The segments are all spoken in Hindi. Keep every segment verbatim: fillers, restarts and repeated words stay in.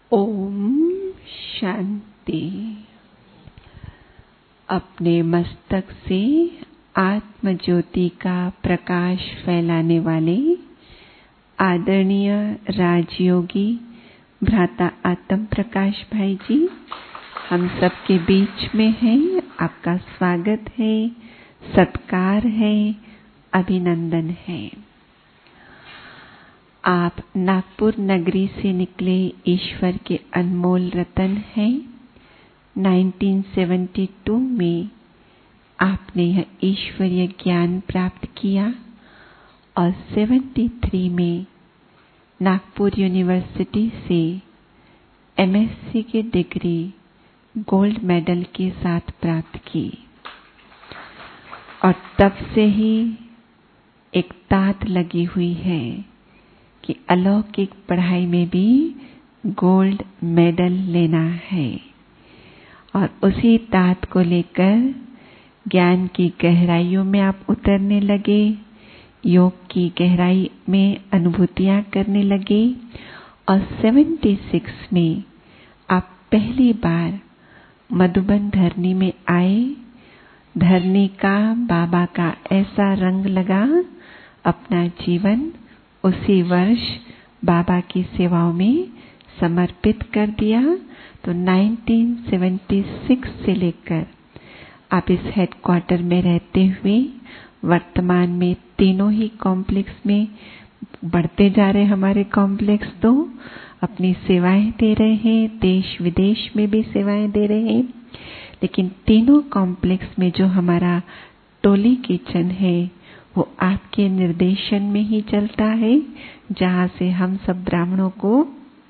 ओम शांति। अपने मस्तक से आत्म ज्योति का प्रकाश फैलाने वाले आदरणीय राजयोगी भ्राता आत्म प्रकाश भाई जी हम सबके बीच में हैं। आपका स्वागत है, सत्कार है, अभिनंदन है। आप नागपुर नगरी से निकले ईश्वर के अनमोल रतन हैं। उन्नीस सौ बहत्तर में आपने यह ईश्वरीय ज्ञान प्राप्त किया और तिहत्तर में नागपुर यूनिवर्सिटी से एमएससी की डिग्री गोल्ड मेडल के साथ प्राप्त की और तब से ही एक ताक लगी हुई है कि अलौकिक पढ़ाई में भी गोल्ड मेडल लेना है। और उसी ताक को लेकर ज्ञान की गहराइयों में आप उतरने लगे, योग की गहराई में अनुभूतियां करने लगे और छिहत्तर में आप पहली बार मधुबन धरनी में आए। धरनी का बाबा का ऐसा रंग लगा, अपना जीवन उसी वर्ष बाबा की सेवाओं में समर्पित कर दिया। तो उन्नीस सौ छिहत्तर से लेकर आप इस हेडक्वार्टर में रहते हुए वर्तमान में तीनों ही कॉम्प्लेक्स में बढ़ते जा रहे हमारे कॉम्प्लेक्स तो अपनी सेवाएं दे रहे हैं, देश विदेश में भी सेवाएं दे रहे हैं। लेकिन तीनों कॉम्प्लेक्स में जो हमारा टोली किचन है वो आपके निर्देशन में ही चलता है, जहाँ से हम सब ब्राह्मणों को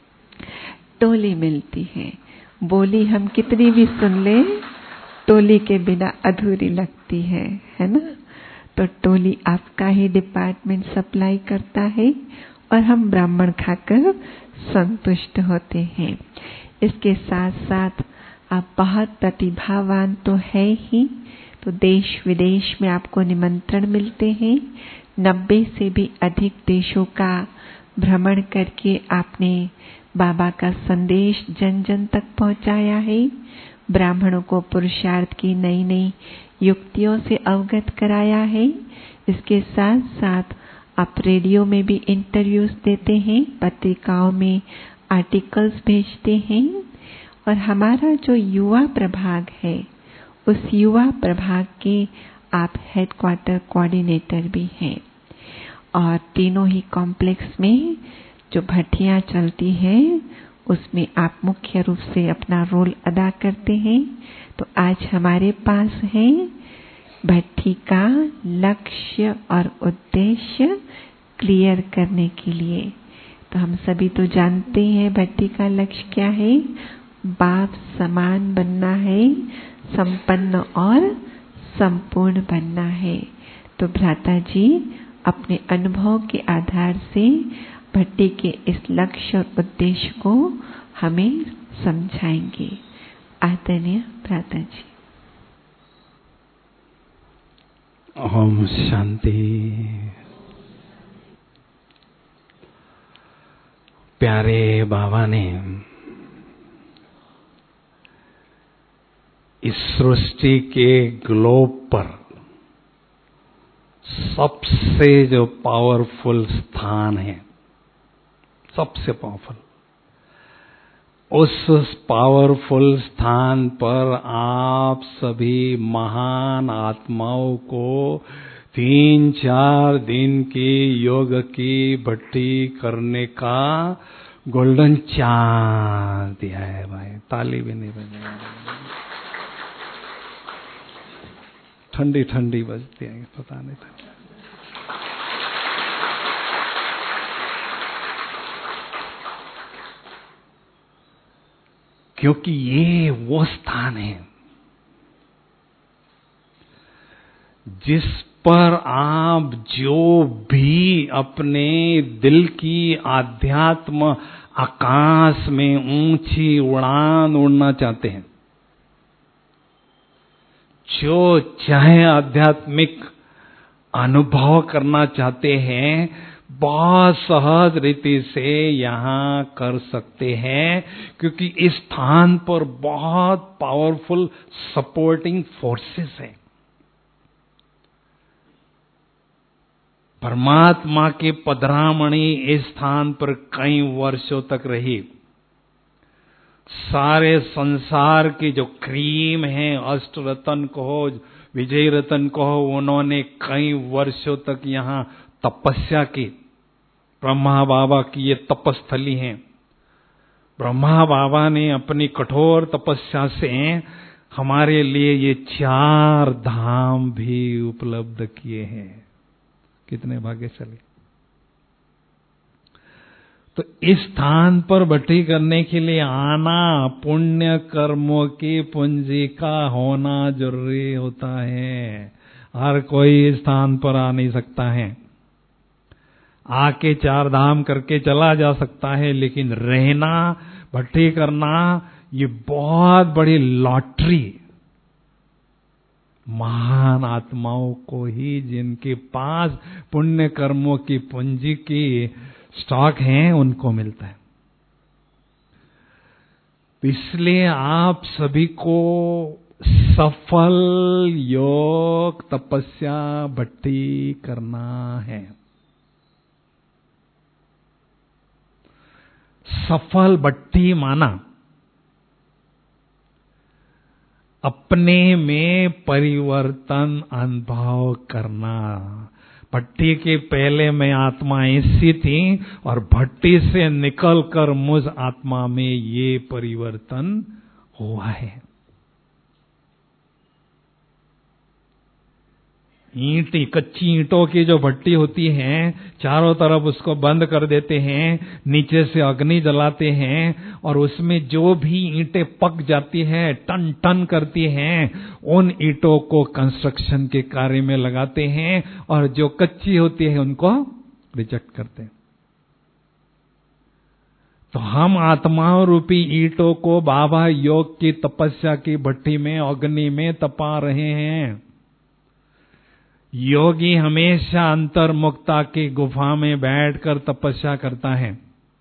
टोली मिलती है। बोली हम कितनी भी सुन ले, टोली के बिना अधूरी लगती है, है ना। तो टोली आपका ही डिपार्टमेंट सप्लाई करता है और हम ब्राह्मण खाकर संतुष्ट होते हैं। इसके साथ साथ आप बहुत प्रतिभावान तो है ही, तो देश विदेश में आपको निमंत्रण मिलते हैं। नब्बे से भी अधिक देशों का भ्रमण करके आपने बाबा का संदेश जन जन तक पहुंचाया है। ब्राह्मणों को पुरुषार्थ की नई नई युक्तियों से अवगत कराया है। इसके साथ साथ आप रेडियो में भी इंटरव्यूज देते हैं, पत्रिकाओं में आर्टिकल्स भेजते हैं और हमारा जो युवा प्रभाग है उस युवा प्रभाग के आप हेडक्वार्टर कोऑर्डिनेटर भी हैं। और तीनों ही कॉम्प्लेक्स में जो भट्टियां चलती हैं उसमें आप मुख्य रूप से अपना रोल अदा करते हैं। तो आज हमारे पास है भट्टी का लक्ष्य और उद्देश्य क्लियर करने के लिए। तो हम सभी तो जानते हैं भट्टी का लक्ष्य क्या है, बाप समान बनना है, संपन्न और संपूर्ण बनना है। तो भ्राता जी अपने अनुभव के आधार से भट्टी के इस लक्ष्य और उद्देश्य को हमें समझाएंगे। आदरणीय भ्राता जी। ओम शांति। प्यारे बाबा ने इस सृष्टि के ग्लोब पर सबसे जो पावरफुल स्थान है, सबसे पावरफुल, उस पावरफुल स्थान पर आप सभी महान आत्माओं को तीन चार दिन की योग की भट्टी करने का गोल्डन चांस दिया है। भाई ताली भी नहीं बजेगी, ठंडी ठंडी बजती है, पता नहीं था। क्योंकि ये वो स्थान है जिस पर आप जो भी अपने दिल की आध्यात्म आकाश में ऊंची उड़ान उड़ना चाहते हैं, जो चाहे आध्यात्मिक अनुभव करना चाहते हैं, बहुत सहज रीति से यहां कर सकते हैं, क्योंकि इस स्थान पर बहुत पावरफुल सपोर्टिंग फोर्सेस हैं। परमात्मा की पधरामणि इस स्थान पर कई वर्षों तक रही। सारे संसार की जो क्रीम है, अष्ट रतन कहो, विजय रतन कहो, उन्होंने कई वर्षों तक यहां तपस्या की। ब्रह्मा बाबा की ये तपस्थली है। ब्रह्मा बाबा ने अपनी कठोर तपस्या से हमारे लिए ये चार धाम भी उपलब्ध किए हैं। कितने भाग्यशाली। तो इस स्थान पर भट्टी करने के लिए आना, पुण्य कर्मों की पूंजी का होना जरूरी होता है। हर कोई इस स्थान पर आ नहीं सकता है। आके चार धाम करके चला जा सकता है, लेकिन रहना, भट्टी करना, ये बहुत बड़ी लॉटरी महान आत्माओं को ही, जिनके पास पुण्य कर्मों की पूंजी की स्टॉक है, उनको मिलता है। इसलिए आप सभी को सफल योग तपस्या भट्टी करना है। सफल भट्टी माना अपने में परिवर्तन अनुभव करना। भट्टी के पहले मैं आत्मा ऐसी थी और भट्टी से निकलकर मुझ आत्मा में ये परिवर्तन हुआ है। ईंटी, कच्ची ईंटों की जो भट्टी होती है, चारों तरफ उसको बंद कर देते हैं, नीचे से अग्नि जलाते हैं और उसमें जो भी ईंटें पक जाती हैं, टन टन करती हैं, उन ईंटों को कंस्ट्रक्शन के कार्य में लगाते हैं और जो कच्ची होती है उनको रिजेक्ट करते हैं। तो हम आत्माओं रूपी ईंटों को बाबा योग की तपस्या की भट्टी में, अग्नि में तपा रहे हैं। योगी हमेशा अंतर्मुक्ता की गुफा में बैठकर तपस्या करता है।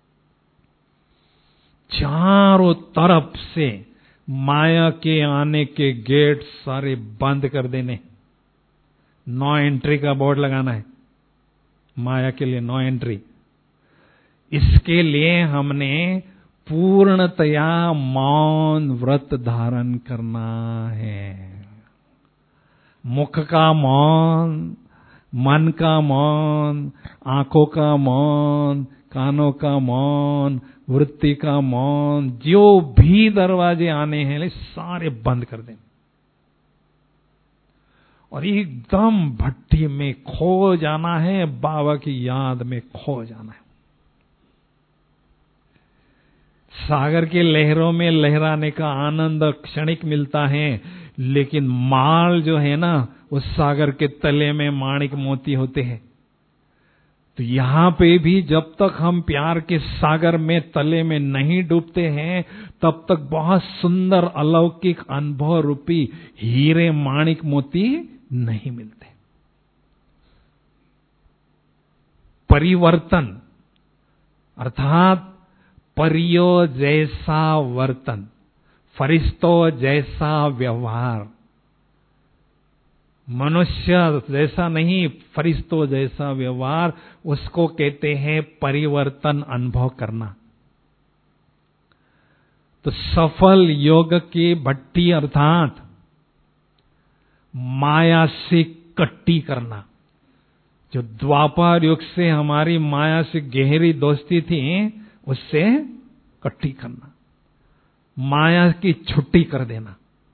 चारों तरफ से माया के आने के गेट सारे बंद कर देने, नो एंट्री का बोर्ड लगाना है। माया के लिए नो एंट्री। इसके लिए हमने पूर्णतया मौन व्रत धारण करना है। मुख का मौन, मन का मौन, आंखों का मौन, कानों का मौन, वृत्ति का मौन, जो भी दरवाजे आने हैं सारे बंद कर दें और एकदम भट्टी में खो जाना है, बाबा की याद में खो जाना है। सागर की लहरों में लहराने का आनंद क्षणिक मिलता है, लेकिन माल जो है ना, उस सागर के तले में माणिक मोती होते हैं। तो यहां पे भी जब तक हम प्यार के सागर में तले में नहीं डूबते हैं, तब तक बहुत सुंदर अलौकिक अनुभव रूपी हीरे माणिक मोती नहीं मिलते। परिवर्तन अर्थात परियो जैसा वर्तन, फरिश्तों जैसा व्यवहार, मनुष्य जैसा नहीं, फरिश्तों जैसा व्यवहार, उसको कहते हैं परिवर्तन अनुभव करना। तो सफल योग की भट्टी अर्थात माया से कट्टी करना। जो द्वापर युग से हमारी माया से गहरी दोस्ती थी, उससे कट्टी करना, माया की छुट्टी कर देना।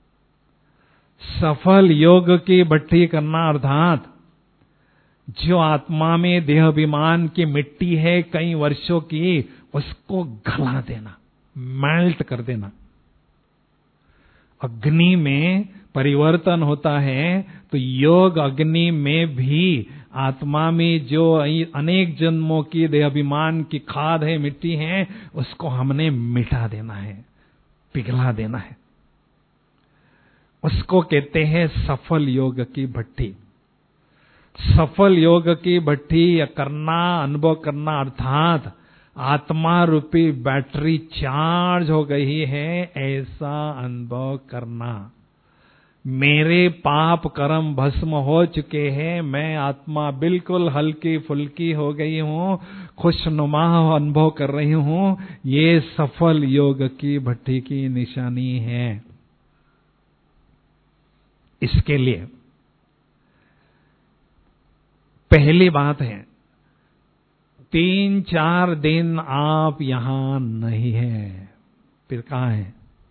सफल योग की भट्टी करना अर्थात जो आत्मा में देहाभिमान की मिट्टी है कई वर्षों की, उसको गला देना, मेल्ट कर देना। अग्नि में परिवर्तन होता है, तो योग अग्नि में भी आत्मा में जो अनेक जन्मों की देहाभिमान की खाद है, मिट्टी है, उसको हमने मिटा देना है, पिघला देना है। उसको कहते हैं सफल योग की भट्टी। सफल योग की भट्ठी करना, अनुभव करना, अर्थात आत्मा रूपी बैटरी चार्ज हो गई है, ऐसा अनुभव करना। मेरे पाप कर्म भस्म हो चुके हैं, मैं आत्मा बिल्कुल हल्की फुल्की हो गई हूँ, खुशनुमा अनुभव कर रही हूँ, ये सफल योग की भट्ठी की निशानी है। इसके लिए पहली बात है, तीन चार दिन आप यहां नहीं हैं, फिर कहां है?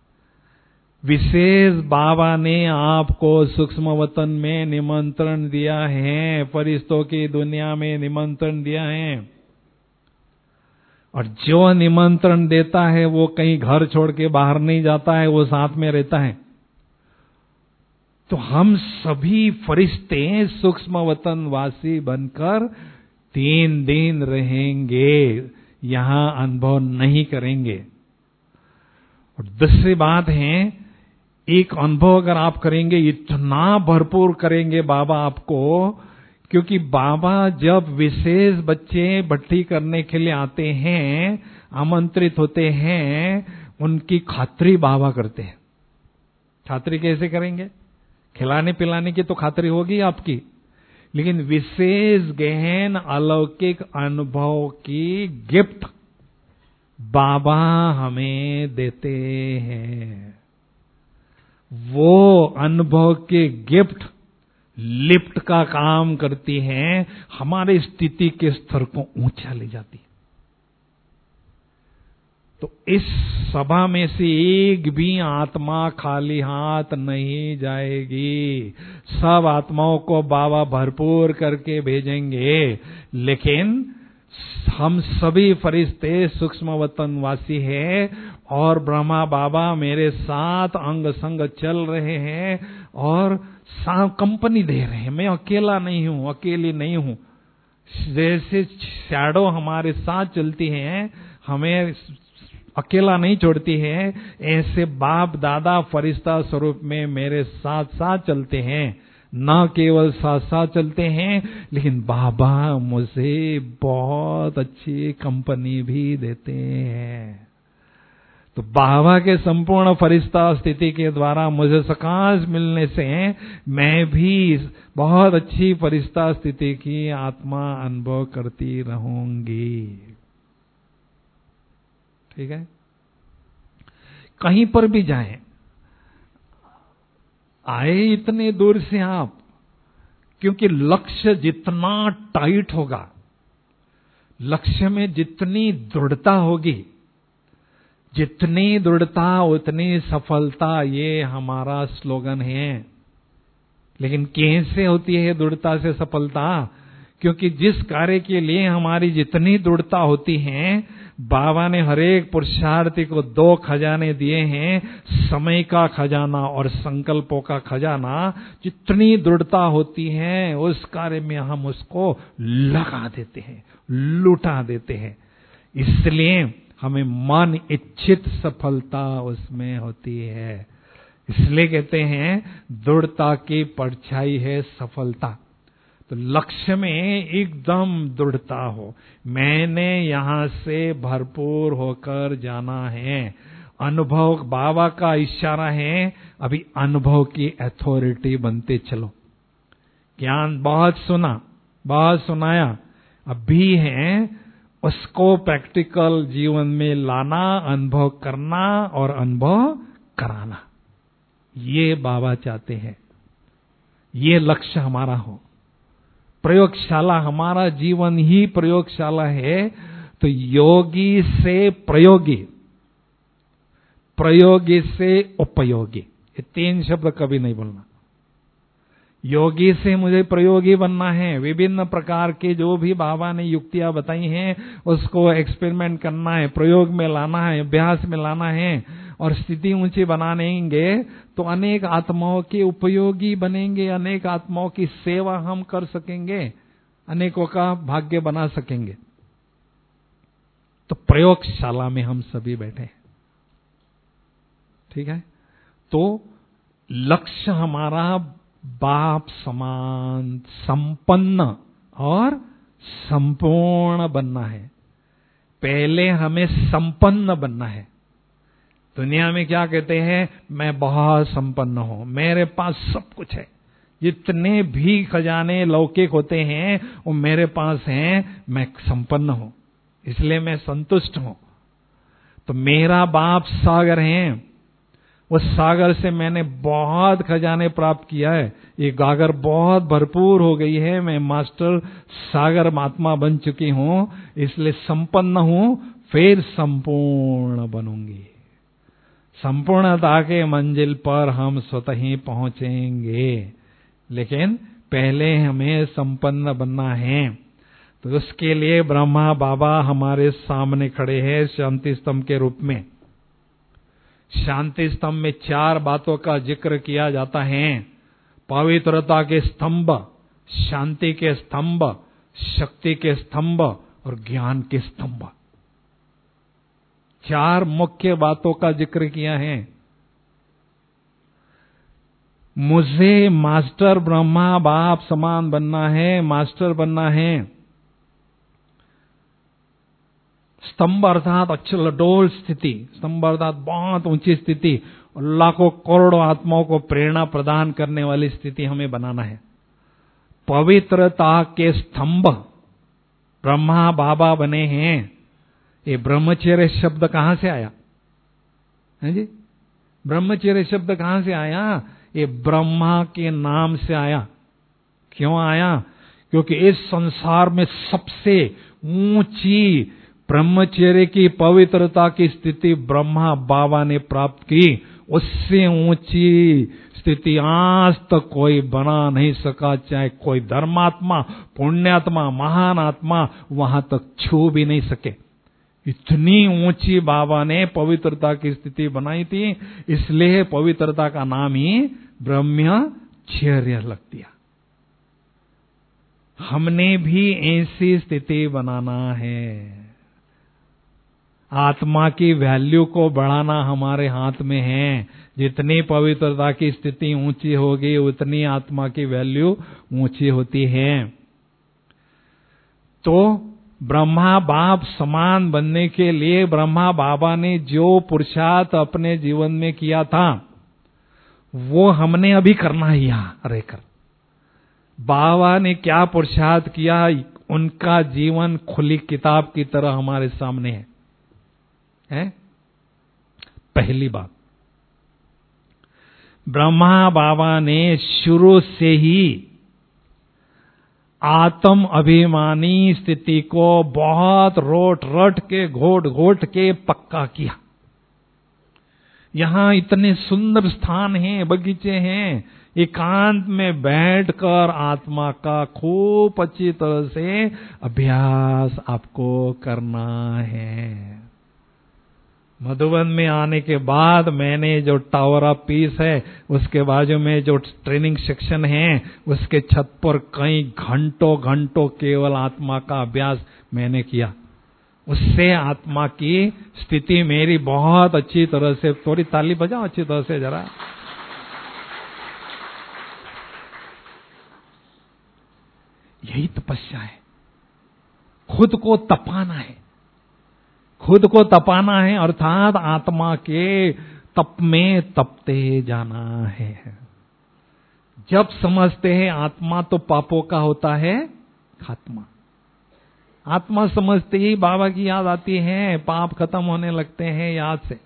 विशेष बाबा ने आपको सूक्ष्म वतन में निमंत्रण दिया है, फरिश्तों की दुनिया में निमंत्रण दिया है, और जो निमंत्रण देता है वो कहीं घर छोड़ के बाहर नहीं जाता है, वो साथ में रहता है। तो हम सभी फरिश्ते सूक्ष्म वतन वासी बनकर तीन दिन रहेंगे, यहां अनुभव नहीं करेंगे। और दूसरी बात है, एक अनुभव अगर आप करेंगे, इतना भरपूर करेंगे बाबा आपको, क्योंकि बाबा जब विशेष बच्चे भट्टी करने के लिए आते हैं, आमंत्रित होते हैं, उनकी खातिरी बाबा करते हैं। खातिरी कैसे करेंगे? खिलाने पिलाने की तो खातिरी होगी आपकी, लेकिन विशेष गहन अलौकिक अनुभव की गिफ्ट बाबा हमें देते हैं। वो अनुभव के गिफ्ट लिफ्ट का काम करती हैं, हमारे स्थिति के स्तर को ऊंचा ले जाती है। तो इस सभा में से एक भी आत्मा खाली हाथ नहीं जाएगी, सब आत्माओं को बाबा भरपूर करके भेजेंगे। लेकिन हम सभी फरिश्ते सूक्ष्म वतन वासी हैं, और ब्रह्मा बाबा मेरे साथ अंग संग चल रहे हैं और कंपनी दे रहे हैं। मैं अकेला नहीं हूं, अकेली नहीं हूं। जैसे शैडो हमारे साथ चलती हैं, हमें अकेला नहीं छोड़ती है, ऐसे बाप दादा फरिश्ता स्वरूप में मेरे साथ साथ चलते हैं। न केवल साथ साथ चलते हैं, लेकिन बाबा मुझे बहुत अच्छी कंपनी भी देते हैं। तो बाबा के संपूर्ण फरिश्ता स्थिति के द्वारा मुझे सकाश मिलने से मैं भी बहुत अच्छी फरिश्ता स्थिति की आत्मा अनुभव करती रहूंगी। ठीक है? कहीं पर भी जाएं, आए इतने दूर से आप, क्योंकि लक्ष्य जितना टाइट होगा, लक्ष्य में जितनी दृढ़ता होगी, जितनी दृढ़ता उतनी सफलता, ये हमारा स्लोगन है। लेकिन कैसे होती है दृढ़ता से सफलता? क्योंकि जिस कार्य के लिए हमारी जितनी दृढ़ता होती है, बाबा ने हरेक पुरुषार्थी को दो खजाने दिए हैं, समय का खजाना और संकल्पों का खजाना। जितनी दृढ़ता होती है उस कार्य में हम उसको लगा देते हैं, लुटा देते हैं। इसलिए हमें मन इच्छित सफलता उसमें होती है। इसलिए कहते हैं दृढ़ता की परछाई है सफलता। तो लक्ष्य में एकदम दृढ़ता हो, मैंने यहां से भरपूर होकर जाना है। अनुभव बाबा का इशारा है, अभी अनुभव की अथॉरिटी बनते चलो। ज्ञान बहुत सुना, बहुत सुनाया, अभी है उसको प्रैक्टिकल जीवन में लाना, अनुभव करना और अनुभव कराना। ये बाबा चाहते हैं, ये लक्ष्य हमारा हो। प्रयोगशाला, हमारा जीवन ही प्रयोगशाला है। तो योगी से प्रयोगी, प्रयोगी से उपयोगी, ये तीन शब्द कभी नहीं बोलना। योगी से मुझे प्रयोगी बनना है। विभिन्न प्रकार के जो भी बाबा ने युक्तियां बताई हैं उसको एक्सपेरिमेंट करना है, प्रयोग में लाना है, अभ्यास में लाना है, और स्थिति ऊंची बनाएंगे तो अनेक आत्माओं के उपयोगी बनेंगे, अनेक आत्माओं की सेवा हम कर सकेंगे, अनेकों का भाग्य बना सकेंगे। तो प्रयोगशाला में हम सभी बैठे हैं। ठीक है? तो लक्ष्य हमारा बाप समान संपन्न और संपूर्ण बनना है। पहले हमें संपन्न बनना है। दुनिया में क्या कहते हैं, मैं बहुत संपन्न हूं, मेरे पास सब कुछ है, जितने भी खजाने लौकिक होते हैं वो मेरे पास हैं, मैं संपन्न हूं, इसलिए मैं संतुष्ट हूं। तो मेरा बाप सागर है, उस सागर से मैंने बहुत खजाने प्राप्त किया है, ये गागर बहुत भरपूर हो गई है, मैं मास्टर सागर महात्मा बन चुकी हूं, इसलिए संपन्न हूं, फिर संपूर्ण बनूंगी। संपूर्णता के मंजिल पर हम स्वतः ही पहुंचेंगे, लेकिन पहले हमें संपन्न बनना है। तो उसके लिए ब्रह्मा बाबा हमारे सामने खड़े हैं शांति स्तंभ के रूप में। शांति स्तंभ में चार बातों का जिक्र किया जाता है, पवित्रता के स्तंभ, शांति के स्तंभ, शक्ति के स्तंभ और ज्ञान के स्तंभ। चार मुख्य बातों का जिक्र किया है। मुझे मास्टर ब्रह्मा बाप समान बनना है, मास्टर बनना है। स्तंभ अर्थात अचल स्थिति, स्तंभ अर्थात बहुत ऊंची स्थिति, लाखों करोड़ों आत्माओं को प्रेरणा प्रदान करने वाली स्थिति हमें बनाना है। पवित्रता के स्तंभ ब्रह्मा बाबा बने हैं। ये ब्रह्मचर्य शब्द कहां से आया है जी? ब्रह्मचर्य शब्द कहां से आया? ये ब्रह्मा के नाम से आया। क्यों आया? क्योंकि इस संसार में सबसे ऊंची ब्रह्मचर्य की पवित्रता की स्थिति ब्रह्मा बाबा ने प्राप्त की। उससे ऊंची स्थिति आज तक कोई बना नहीं सका, चाहे कोई धर्मात्मा, पुण्यात्मा, महान आत्मा वहां तक छू भी नहीं सके। इतनी ऊंची बाबा ने पवित्रता की स्थिति बनाई थी, इसलिए पवित्रता का नाम ही ब्रह्मचर्य लग दिया। हमने भी ऐसी स्थिति बनाना है। आत्मा की वैल्यू को बढ़ाना हमारे हाथ में है। जितनी पवित्रता की स्थिति ऊंची होगी, उतनी आत्मा की वैल्यू ऊंची होती है। तो ब्रह्मा बाप समान बनने के लिए ब्रह्मा बाबा ने जो पुरुषार्थ अपने जीवन में किया था, वो हमने अभी करना है यहां रहकर। बाबा ने क्या पुरुषार्थ किया, उनका जीवन खुली किताब की तरह हमारे सामने है, है? पहली बात, ब्रह्मा बाबा ने शुरू से ही आत्म अभिमानी स्थिति को बहुत रोट रट के घोट घोट के पक्का किया। यहां इतने सुंदर स्थान हैं, बगीचे हैं, एकांत में बैठकर आत्मा का खूब अच्छी तरह से अभ्यास आपको करना है। मधुबन में आने के बाद मैंने जो टावर ऑफ पीस है, उसके बाजू में जो ट्रेनिंग सेक्शन है, उसके छत पर कई घंटों घंटों केवल आत्मा का अभ्यास मैंने किया। उससे आत्मा की स्थिति मेरी बहुत अच्छी तरह से, थोड़ी ताली बजाओ अच्छी तरह से जरा। यही तपस्या है, खुद को तपाना है। खुद को तपाना है अर्थात आत्मा के तप में तपते जाना है। जब समझते हैं आत्मा तो पापों का होता है खात्मा, आत्मा समझते ही बाबा की याद आती है, पाप खत्म होने लगते हैं याद से।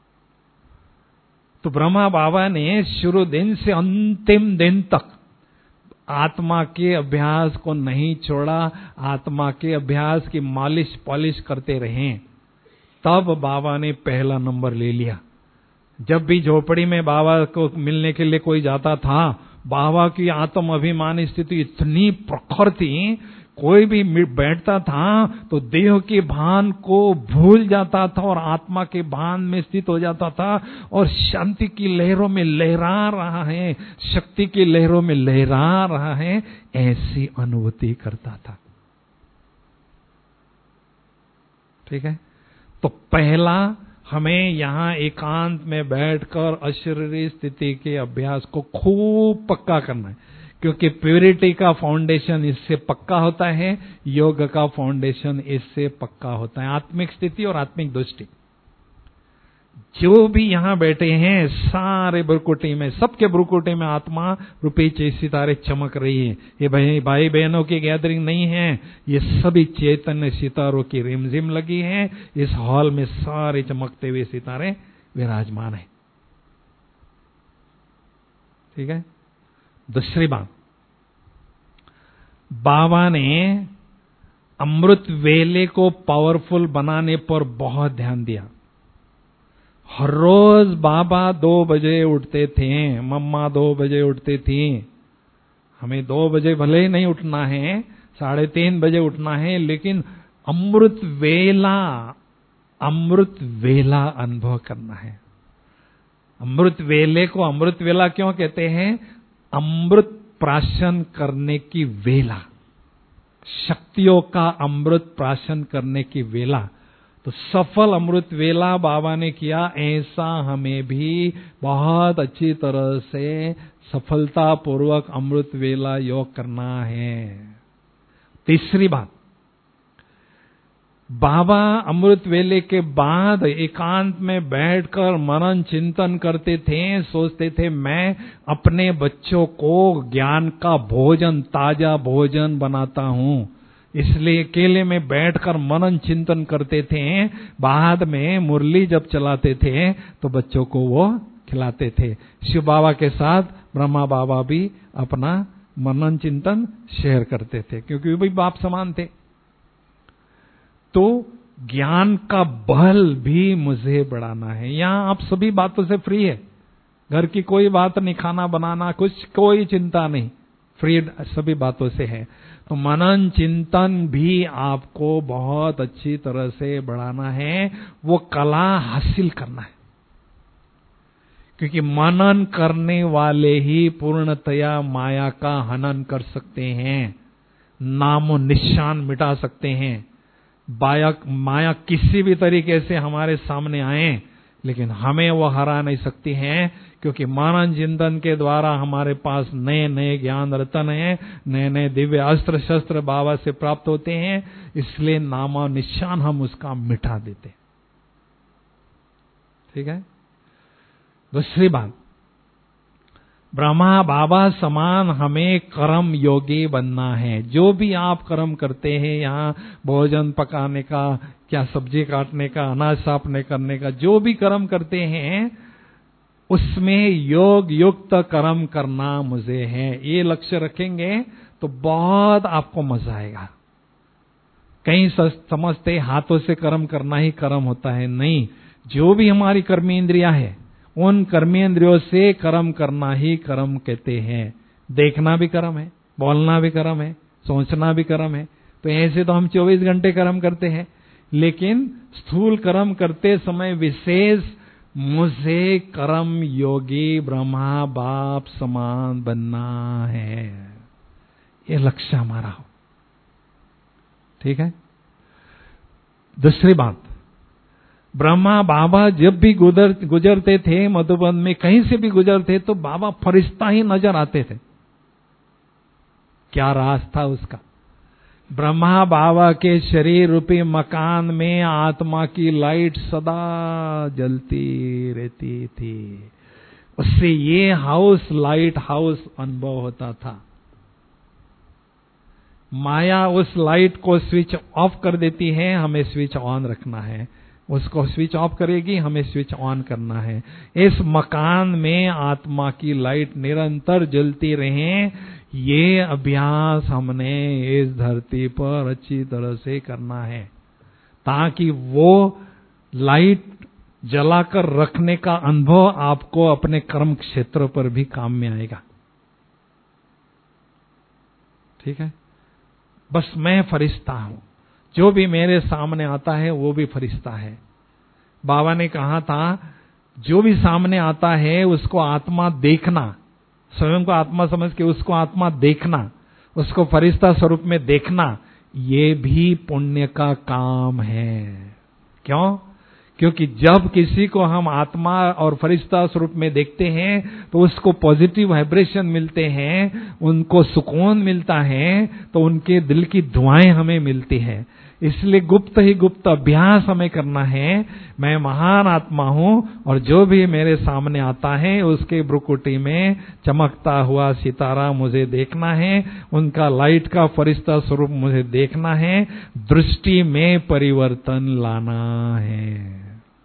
तो ब्रह्मा बाबा ने शुरू दिन से अंतिम दिन तक आत्मा के अभ्यास को नहीं छोड़ा, आत्मा के अभ्यास की मालिश पॉलिश करते रहे। तब बाबा ने पहला नंबर ले लिया। जब भी झोपड़ी में बाबा को मिलने के लिए कोई जाता था, बाबा की आत्म अभिमानी स्थिति इतनी प्रखर थी, कोई भी बैठता था तो देह के भान को भूल जाता था और आत्मा के भान में स्थित हो जाता था और शांति की लहरों में लहरा रहा है, शक्ति की लहरों में लहरा रहा है, ऐसी अनुभूति करता था। ठीक है, तो पहला हमें यहाँ एकांत में बैठकर अशरीरी स्थिति के अभ्यास को खूब पक्का करना है, क्योंकि प्योरिटी का फाउंडेशन इससे पक्का होता है, योग का फाउंडेशन इससे पक्का होता है। आत्मिक स्थिति और आत्मिक दृष्टि। जो भी यहाँ बैठे हैं सारे ब्रुकुटी में, सबके ब्रुकुटी में आत्मा रूपी सितारे चमक रही है। ये भाई भाई बहनों की गैदरिंग नहीं है, ये सभी चैतन्य सितारों की रिमझिम लगी है। इस हॉल में सारे चमकते हुए सितारे विराजमान है। ठीक है। दूसरी बात, बाबा ने अमृत वेले को पावरफुल बनाने पर बहुत ध्यान दिया। हर रोज बाबा दो बजे उठते थे, मम्मा दो बजे उठती थी। हमें दो बजे भले ही नहीं उठना है, साढ़े तीन बजे उठना है, लेकिन अमृत वेला अमृत वेला अनुभव करना है। अमृत वेले को अमृत वेला क्यों कहते हैं? अमृत प्राशन करने की वेला, शक्तियों का अमृत प्राशन करने की वेला। तो सफल अमृत वेला बाबा ने किया, ऐसा हमें भी बहुत अच्छी तरह से सफलता पूर्वक अमृत वेला योग करना है। तीसरी बात, बाबा अमृत वेले के बाद एकांत में बैठकर मनन चिंतन करते थे, सोचते थे मैं अपने बच्चों को ज्ञान का भोजन, ताजा भोजन बनाता हूं। इसलिए अकेले में बैठकर मनन चिंतन करते थे। बाद में मुरली जब चलाते थे तो बच्चों को वो खिलाते थे। शिव बाबा के साथ ब्रह्मा बाबा भी अपना मनन चिंतन शेयर करते थे, क्योंकि वे भी बाप समान थे। तो ज्ञान का बल भी मुझे बढ़ाना है। यहां आप सभी बातों से फ्री है, घर की कोई बात नहीं, खाना बनाना कुछ, कोई चिंता नहीं, फ्री सभी बातों से है। तो मनन चिंतन भी आपको बहुत अच्छी तरह से बढ़ाना है, वो कला हासिल करना है, क्योंकि मनन करने वाले ही पूर्णतया माया का हनन कर सकते हैं, नामो निशान मिटा सकते हैं। बाया माया किसी भी तरीके से हमारे सामने आए, लेकिन हमें वो हरा नहीं सकती हैं, क्योंकि मनन चिंतन के द्वारा हमारे पास नए नए ज्ञान रतन हैं, नए नए दिव्य अस्त्र शस्त्र बाबा से प्राप्त होते हैं। इसलिए नामा निशान हम उसका मिटा देते। ठीक है। दूसरी बात, ब्रह्मा बाबा समान हमें कर्म योगी बनना है। जो भी आप कर्म करते हैं, यहाँ भोजन पकाने का, क्या सब्जी काटने का, अनाज साफने करने का, जो भी कर्म करते हैं उसमें योग युक्त कर्म करना मुझे है, ये लक्ष्य रखेंगे तो बहुत आपको मजा आएगा। कहीं समझते हाथों से कर्म करना ही कर्म होता है, नहीं। जो भी हमारी कर्मेंद्रियां है, उन कर्मेंद्रियों से कर्म करना ही कर्म कहते हैं। देखना भी कर्म है, बोलना भी कर्म है, सोचना भी कर्म है। तो ऐसे तो हम चौबीस घंटे कर्म करते हैं, लेकिन स्थूल कर्म करते समय विशेष मुझे कर्म योगी ब्रह्मा बाप समान बनना है, ये लक्ष्य हमारा हो। ठीक है। दूसरी बात, ब्रह्मा बाबा जब भी गुजर गुजरते थे मधुबन में, कहीं से भी गुजरते तो बाबा फरिश्ता ही नजर आते थे। क्या राज था उसका? ब्रह्मा बाबा के शरीर रूपी मकान में आत्मा की लाइट सदा जलती रहती थी। उससे ये हाउस लाइट हाउस अनुभव होता था। माया उस लाइट को स्विच ऑफ कर देती है, हमें स्विच ऑन रखना है। उसको स्विच ऑफ करेगी, हमें स्विच ऑन करना है। इस मकान में आत्मा की लाइट निरंतर जलती रहे, ये अभ्यास हमने इस धरती पर अच्छी तरह से करना है, ताकि वो लाइट जलाकर रखने का अनुभव आपको अपने कर्म क्षेत्र पर भी काम में आएगा। ठीक है। बस मैं फरिश्ता हूं, जो भी मेरे सामने आता है वो भी फरिश्ता है। बाबा ने कहा था, जो भी सामने आता है उसको आत्मा देखना, स्वयं को आत्मा समझ के उसको आत्मा देखना, उसको फरिश्ता स्वरूप में देखना, ये भी पुण्य का काम है। क्यों? क्योंकि जब किसी को हम आत्मा और फरिश्ता स्वरूप में देखते हैं तो उसको पॉजिटिव वाइब्रेशन मिलते हैं, उनको सुकून मिलता है, तो उनके दिल की दुआएं हमें मिलती हैं। इसलिए गुप्त ही गुप्त अभ्यास हमें करना है। मैं महान आत्मा हूं और जो भी मेरे सामने आता है उसके भ्रुकुटी में चमकता हुआ सितारा मुझे देखना है, उनका लाइट का फरिश्ता स्वरूप मुझे देखना है, दृष्टि में परिवर्तन लाना है।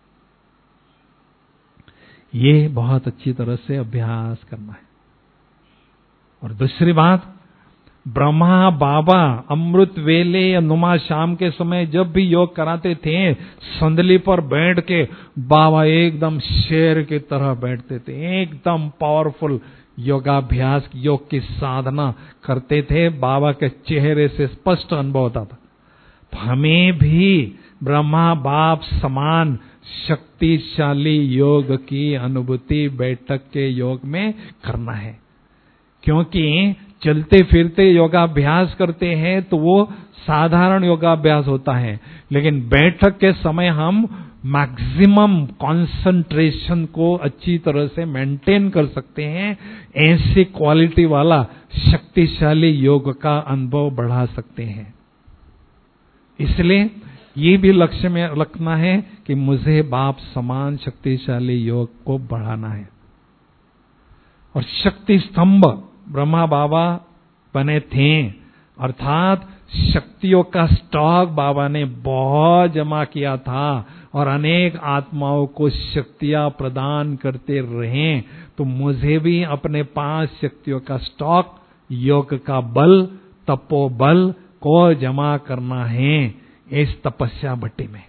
ये बहुत अच्छी तरह से अभ्यास करना है। और दूसरी बात, ब्रह्मा बाबा अमृत वेले या नुमा शाम के समय जब भी योग कराते थे, संदली पर बैठ के बाबा एकदम शेर की तरह बैठते थे, एकदम पावरफुल योगाभ्यास योग की साधना करते थे। बाबा के चेहरे से स्पष्ट अनुभव होता था। हमें भी ब्रह्मा बाप समान शक्तिशाली योग की अनुभूति बैठक के योग में करना है। क्योंकि चलते फिरते योगाभ्यास करते हैं तो वो साधारण योगाभ्यास होता है, लेकिन बैठक के समय हम मैक्सिमम कंसंट्रेशन को अच्छी तरह से मेंटेन कर सकते हैं। ऐसी क्वालिटी वाला शक्तिशाली योग का अनुभव बढ़ा सकते हैं। इसलिए ये भी लक्ष्य में रखना है कि मुझे बाप समान शक्तिशाली योग को बढ़ाना है। और शक्ति स्तंभ ब्रह्मा बाबा बने थे, अर्थात शक्तियों का स्टॉक बाबा ने बहुत जमा किया था और अनेक आत्माओं को शक्तियां प्रदान करते रहे। तो मुझे भी अपने पांच शक्तियों का स्टॉक, योग का बल, तपोबल को जमा करना है इस तपस्या भट्टी में।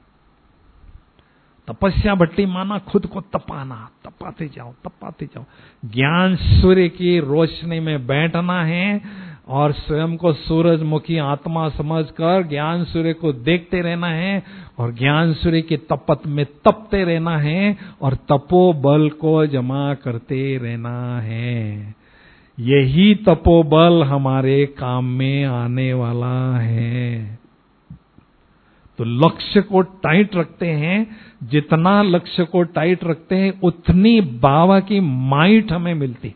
तपस्या भट्टी माना खुद को तपाना, तपाते जाओ तपाते जाओ। ज्ञान सूर्य की रोशनी में बैठना है और स्वयं को सूरजमुखी आत्मा समझकर ज्ञान सूर्य को देखते रहना है और ज्ञान सूर्य की तपत में तपते रहना है और तपोबल को जमा करते रहना है। यही तपोबल हमारे काम में आने वाला है। तो लक्ष्य को टाइट रखते हैं, जितना लक्ष्य को टाइट रखते हैं उतनी बाबा की माइट हमें मिलती।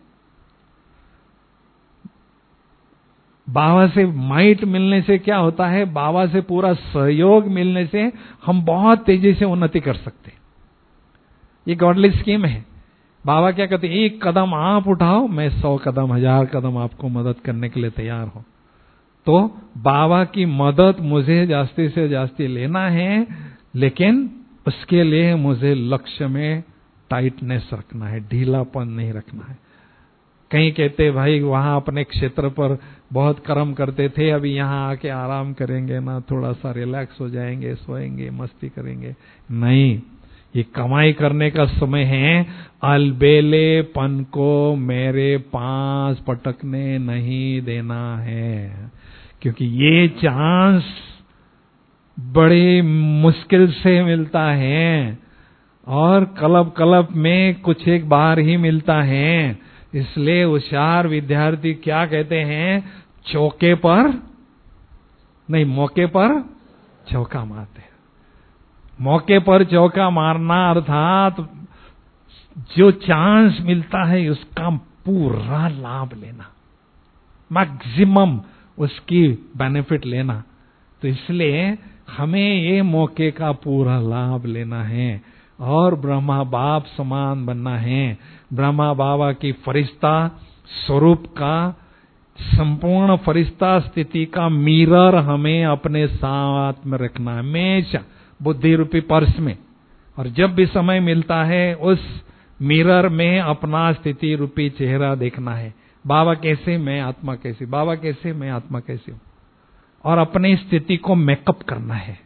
बाबा से माइट मिलने से क्या होता है, बाबा से पूरा सहयोग मिलने से हम बहुत तेजी से उन्नति कर सकते हैं। ये गॉडली स्कीम है। बाबा क्या कहते हैं, एक कदम आप उठाओ, मैं सौ कदम हजार कदम आपको मदद करने के लिए तैयार हूं। तो बाबा की मदद मुझे जास्ती से जास्ती लेना है, लेकिन उसके लिए मुझे लक्ष्य में टाइटनेस रखना है, ढीलापन नहीं रखना है। कहीं कहते भाई वहां अपने क्षेत्र पर बहुत कर्म करते थे, अभी यहाँ आके आराम करेंगे ना, थोड़ा सा रिलैक्स हो जाएंगे, सोएंगे, मस्ती करेंगे। नहीं, ये कमाई करने का समय है। अलबेलेपन को मेरे पास पटकने नहीं देना है, क्योंकि ये चांस बड़ी मुश्किल से मिलता है और कलब कलब में कुछ एक बार ही मिलता है। इसलिए होशियार विद्यार्थी क्या कहते हैं, चौके पर नहीं मौके पर चौका मारते हैं। मौके पर चौका मारना अर्थात जो चांस मिलता है उसका पूरा लाभ लेना, मैक्सिमम उसकी बेनिफिट लेना। तो इसलिए हमें ये मौके का पूरा लाभ लेना है और ब्रह्मा बाप समान बनना है। ब्रह्मा बाबा की फरिश्ता स्वरूप का, संपूर्ण फरिश्ता स्थिति का मिरर हमें अपने साथ में रखना है, हमेशा बुद्धि रूपी पर्स में। और जब भी समय मिलता है उस मिरर में अपना स्थिति रूपी चेहरा देखना है। बाबा कैसे, मैं आत्मा कैसी, बाबा कैसे, मैं आत्मा कैसी हूं। और अपनी स्थिति को मेकअप करना है,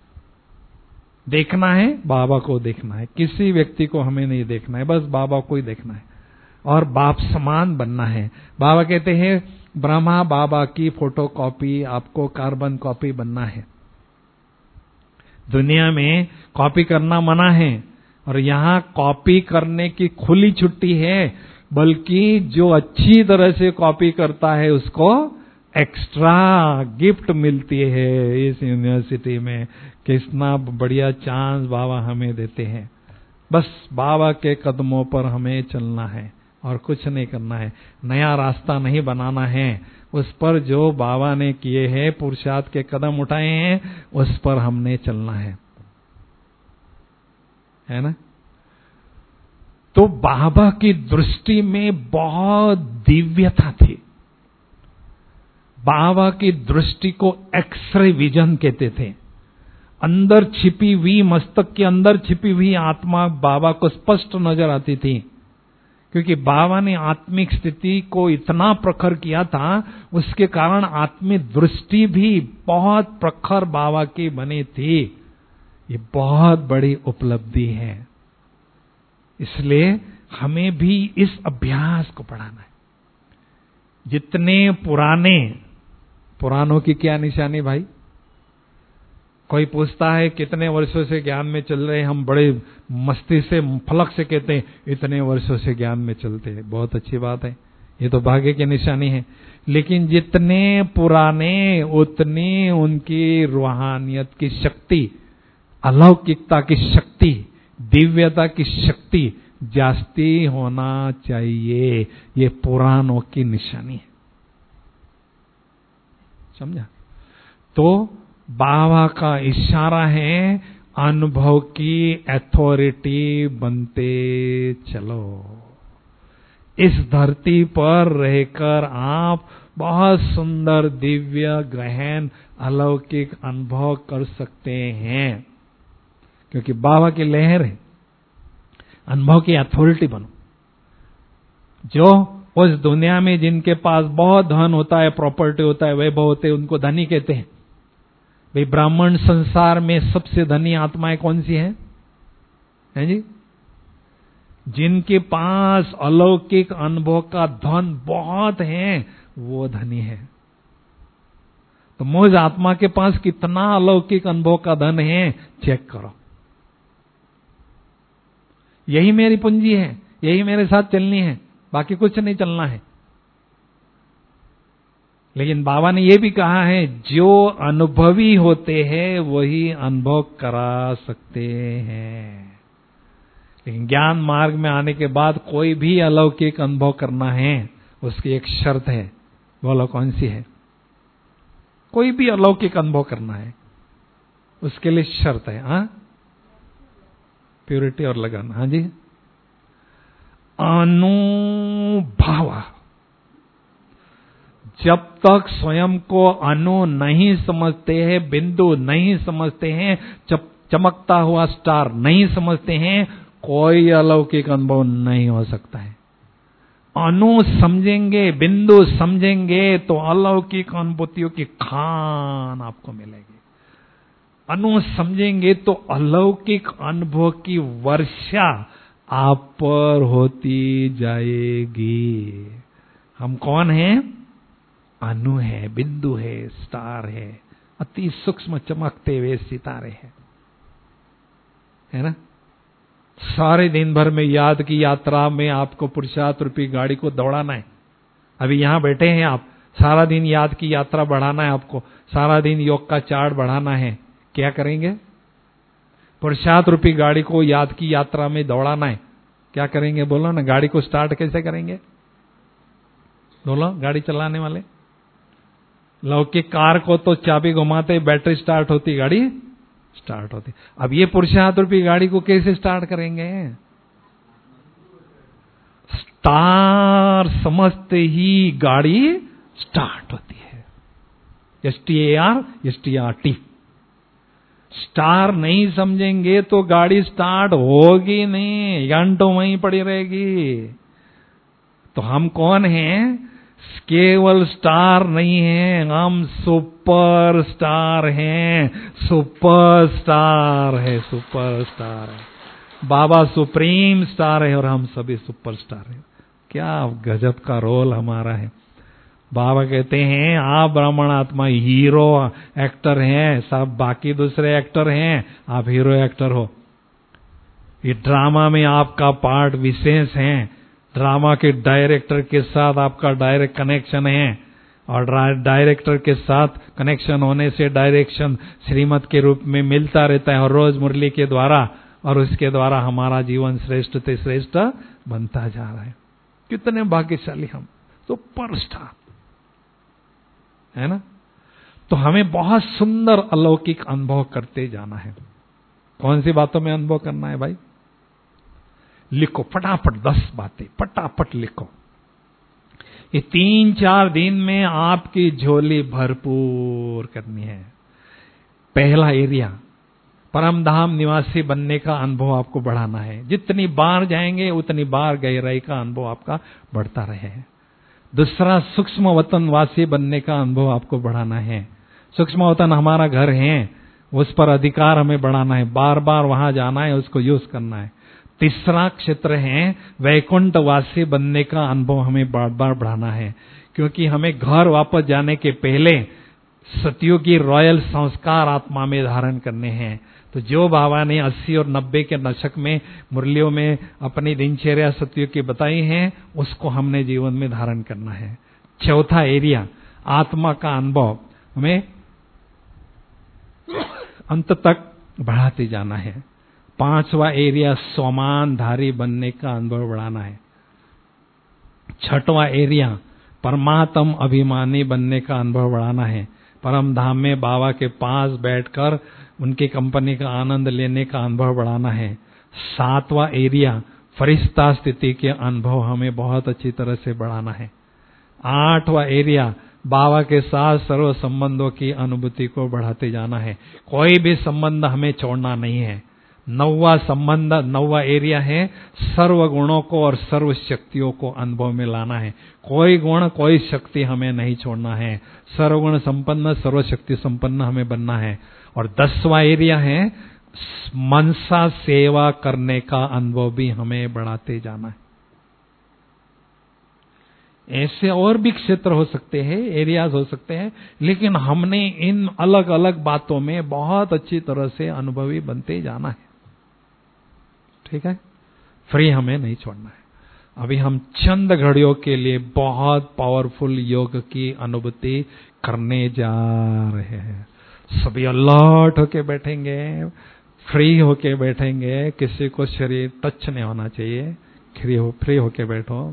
देखना है, बाबा को देखना है। किसी व्यक्ति को हमें नहीं देखना है, बस बाबा को ही देखना है और बाप समान बनना है। बाबा कहते हैं ब्रह्मा बाबा की फोटो कॉपी, आपको कार्बन कॉपी बनना है। दुनिया में कॉपी करना मना है और यहाँ कॉपी करने की खुली छुट्टी है, बल्कि जो अच्छी तरह से कॉपी करता है उसको एक्स्ट्रा गिफ्ट मिलती है इस यूनिवर्सिटी में। कितना बढ़िया चांस बाबा हमें देते हैं। बस बाबा के कदमों पर हमें चलना है और कुछ नहीं करना है, नया रास्ता नहीं बनाना है। उस पर जो बाबा ने किए हैं, पुरुषार्थ के कदम उठाए हैं, उस पर हमने चलना है, है ना। तो बाबा की दृष्टि में बहुत दिव्यता थी। बाबा की दृष्टि को एक्सरे विजन कहते थे। अंदर छिपी हुई, मस्तक के अंदर छिपी हुई आत्मा बाबा को स्पष्ट नजर आती थी, क्योंकि बाबा ने आत्मिक स्थिति को इतना प्रखर किया था, उसके कारण आत्मिक दृष्टि भी बहुत प्रखर बाबा की बनी थी। ये बहुत बड़ी उपलब्धि है। इसलिए हमें भी इस अभ्यास को बढ़ाना है। जितने पुराने, पुरानों की क्या निशानी भाई? कोई पूछता है कितने वर्षों से ज्ञान में चल रहे हैं, हम बड़े मस्ती से फलक से कहते हैं इतने वर्षों से ज्ञान में चलते हैं। बहुत अच्छी बात है, ये तो भाग्य की निशानी है। लेकिन जितने पुराने, उतनी उनकी रूहानियत की शक्ति, अलौकिकता की शक्ति, दिव्यता की शक्ति जास्ती होना चाहिए। ये पुराणों की निशानी है, समझा। तो बाबा का इशारा है, अनुभव की अथॉरिटी बनते चलो। इस धरती पर रहकर आप बहुत सुंदर, दिव्य, गहन, अलौकिक अनुभव कर सकते हैं, क्योंकि बाबा की लहर है। अनुभव की अथॉरिटी बनो। जो उस दुनिया में जिनके पास बहुत धन होता है, प्रॉपर्टी होता है, वैभव होते हैं, उनको धनी कहते हैं। भाई ब्राह्मण संसार में सबसे धनी आत्माएं कौन सी हैं? हैं जी? जिनके पास अलौकिक अनुभव का धन बहुत है, वो धनी है। तो मुझ आत्मा के पास कितना अलौकिक अनुभव का धन है, चेक करो। यही मेरी पूंजी है, यही मेरे साथ चलनी है, बाकी कुछ नहीं चलना है। लेकिन बाबा ने यह भी कहा है, जो अनुभवी होते हैं वही अनुभव करा सकते हैं। लेकिन ज्ञान मार्ग में आने के बाद कोई भी अलौकिक अनुभव करना है, उसकी एक शर्त है। बोलो कौन सी है? कोई भी अलौकिक अनुभव करना है, उसके लिए शर्त है, हाँ, प्योरिटी और लगन। हाँ जी, अनुभव। जब तक स्वयं को अनु नहीं समझते हैं, बिंदु नहीं समझते हैं, चमकता हुआ स्टार नहीं समझते हैं, कोई अलौकिक अनुभव नहीं हो सकता है। अनु समझेंगे, बिंदु समझेंगे, तो अलौकिक अनुभूतियों की खान आपको मिलेगी। अनु समझेंगे तो अलौकिक अनुभव की वर्षा आप पर होती जाएगी। हम कौन हैं? अनु है, बिंदु है, स्टार है, अति सूक्ष्म चमकते हुए सितारे हैं, है ना। सारे दिन भर में याद की यात्रा में आपको पुरुषार्थ रूपी गाड़ी को दौड़ाना है। अभी यहां बैठे हैं आप, सारा दिन याद की यात्रा बढ़ाना है आपको, सारा दिन योग का चार्ट बढ़ाना है। क्या करेंगे? पुरुषार्थ रूपी गाड़ी को याद की यात्रा में दौड़ाना है। क्या करेंगे? बोलो ना, गाड़ी को स्टार्ट कैसे करेंगे? बोलो, गाड़ी चलाने वाले। लौकिक कार को तो चाबी घुमाते बैटरी स्टार्ट होती, गाड़ी स्टार्ट होती। अब ये पुरुषार्थ रूपी गाड़ी को कैसे स्टार्ट करेंगे? स्टार समझते ही गाड़ी स्टार्ट होती है। S T A R, S T R T. Star नहीं समझेंगे तो गाड़ी स्टार्ट होगी नहीं, घंटों वहीं पड़ी रहेगी। तो हम कौन हैं? केवल स्टार नहीं है, हम सुपर स्टार हैं। सुपर स्टार है, सुपर स्टार है। बाबा सुप्रीम स्टार है और हम सभी सुपर स्टार हैं। क्या गजब का रोल हमारा है। बाबा कहते हैं आप ब्राह्मण आत्मा हीरो एक्टर हैं, सब बाकी दूसरे एक्टर हैं, आप हीरो एक्टर हो। ये ड्रामा में आपका पार्ट विशेष है। ड्रामा के डायरेक्टर के साथ आपका डायरेक्ट कनेक्शन है। और डायरेक्टर के साथ कनेक्शन होने से डायरेक्शन श्रीमत के रूप में मिलता रहता है और रोज मुरली के द्वारा, और उसके द्वारा हमारा जीवन श्रेष्ठ से श्रेष्ठ बनता जा रहा है। कितने भाग्यशाली हम, सुपर स्टार है ना। तो हमें बहुत सुंदर अलौकिक अनुभव करते जाना है। कौन सी बातों में अनुभव करना है भाई? लिखो फटाफट, दस बातें फटाफट लिखो। ये तीन चार दिन में आपकी झोली भरपूर करनी है। पहला एरिया, परम धाम निवासी बनने का अनुभव आपको बढ़ाना है। जितनी बार जाएंगे उतनी बार गहराई का अनुभव आपका बढ़ता रहे। दूसरा, सूक्ष्म वतन वासी बनने का अनुभव आपको बढ़ाना है। सूक्ष्म वतन हमारा घर है, उस पर अधिकार हमें बढ़ाना है, बार बार वहां जाना है, उसको यूज करना है। तीसरा क्षेत्र है वैकुंठ वासी बनने का अनुभव हमें बार बार बढ़ाना है, क्योंकि हमें घर वापस जाने के पहले सतयुगी रॉयल संस्कार आत्मा में धारण करने हैं। तो जो बाबा ने अस्सी और नब्बे के दशक में मुरलियों में अपनी दिनचर्या सतयुग की बताई है, उसको हमने जीवन में धारण करना है। चौथा एरिया, आत्मा का अनुभव हमें अंत तक बढ़ाते जाना है। पांचवा एरिया, सोमानधारी बनने का अनुभव बढ़ाना है। छठवां एरिया, परमात्म अभिमानी बनने का अनुभव बढ़ाना है। परम धाम में बाबा के पास बैठकर उनकी कंपनी का आनंद लेने का अनुभव बढ़ाना है। सातवां एरिया, फरिश्ता स्थिति के अनुभव हमें बहुत अच्छी तरह से बढ़ाना है। आठवां एरिया, बाबा के साथ सर्व संबंधों की अनुभूति को बढ़ाते जाना है। कोई भी संबंध हमें छोड़ना नहीं है। नौवा संबंध, नौवा एरिया है सर्व गुणों को और सर्व शक्तियों को अनुभव में लाना है। कोई गुण कोई शक्ति हमें नहीं छोड़ना है। सर्वगुण संपन्न सर्व शक्ति संपन्न हमें बनना है। और दसवां एरिया है मनसा सेवा करने का अनुभव भी हमें बढ़ाते जाना है। ऐसे और भी क्षेत्र हो सकते हैं, एरियाज हो सकते हैं, लेकिन हमने इन अलग अलग बातों में बहुत अच्छी तरह से अनुभवी बनते जाना है। ठीक है, फ्री हमें नहीं छोड़ना है। अभी हम चंद घड़ियों के लिए बहुत पावरफुल योग की अनुभूति करने जा रहे हैं। सभी अलर्ट होके बैठेंगे, फ्री होके बैठेंगे, किसी को शरीर टच नहीं होना चाहिए। फ्री हो फ्री होके बैठो।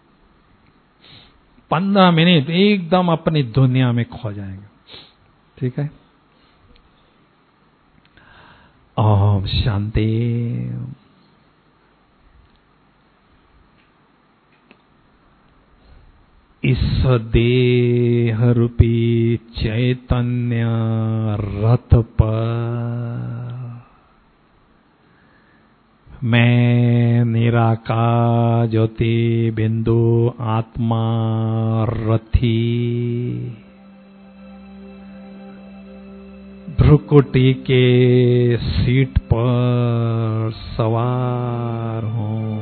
पंद्रह मिनट एकदम अपनी दुनिया में खो जाएंगे। ठीक है, ओम शांति। इस देह रूपी चैतन्य रथ पर मैं निराकार ज्योति बिंदु आत्मा रथी भ्रुकुटी के सीट पर सवार हूं।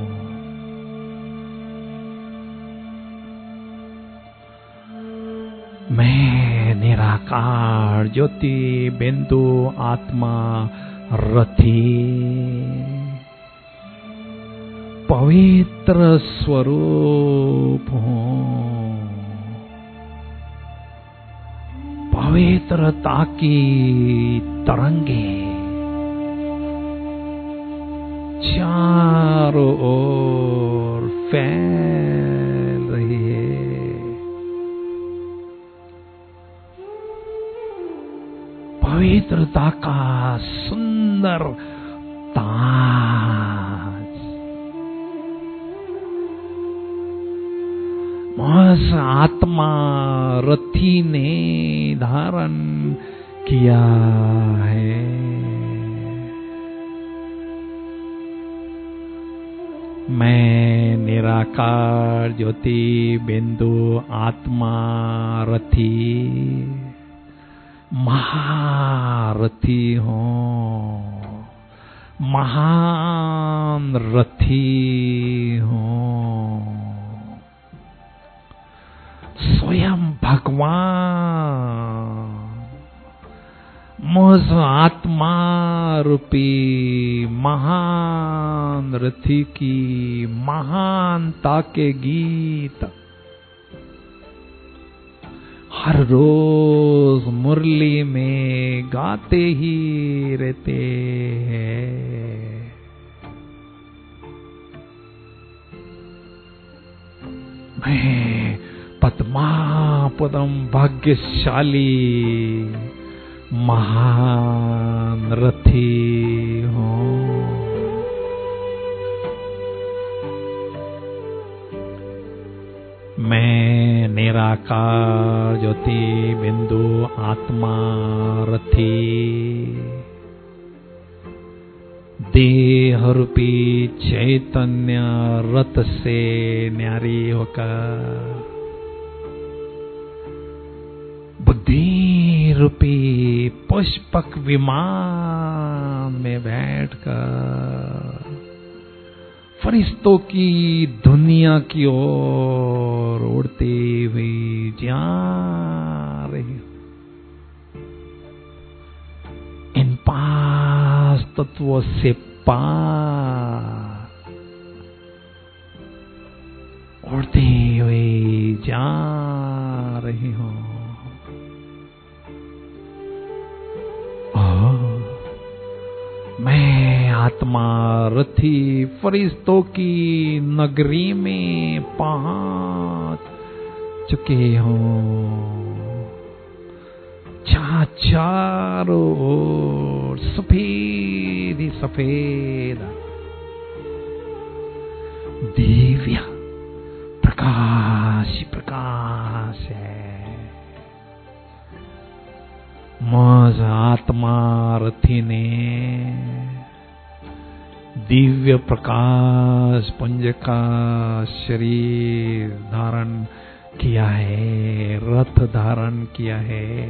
मैं निराकार ज्योति बिंदु आत्मा रथी पवित्र स्वरूप हूं। पवित्रता की तरंगे चारों ओर फैल रही है। पवित्रता का सुंदर ताज उस आत्मा रथी ने धारण किया है। मैं निराकार ज्योति बिंदु आत्मा रथी महारथी हूं, महान रथी हूं। स्वयं भगवान मुझ आत्मा रूपी महान रथी की महानता के गीत हर रोज मुरली में गाते ही रहते हैं। मैं पद्मापदम भाग्यशाली महान रथी हूँ। मैं निराकार ज्योति बिंदु आत्मा रथी देह रूपी चैतन्य रथ से न्यारी होकर बुद्धि रूपी पुष्पक विमान में बैठकर फरिश्तों की दुनिया की ओर उड़ते हुए जा रही हूं। इन पांच तत्वों से पार उड़ते हुए जा रही हूं। मैं आत्मा रथी फरिश्तों की नगरी में पहुंच चुके हूँ। जहाँ चारों ओर सफेद ही सफेद दिव्य प्रकाश प्रकाश है। मुझ आत्मा रथी ने दिव्य प्रकाश पुंज का शरीर धारण किया है, रथ धारण किया है।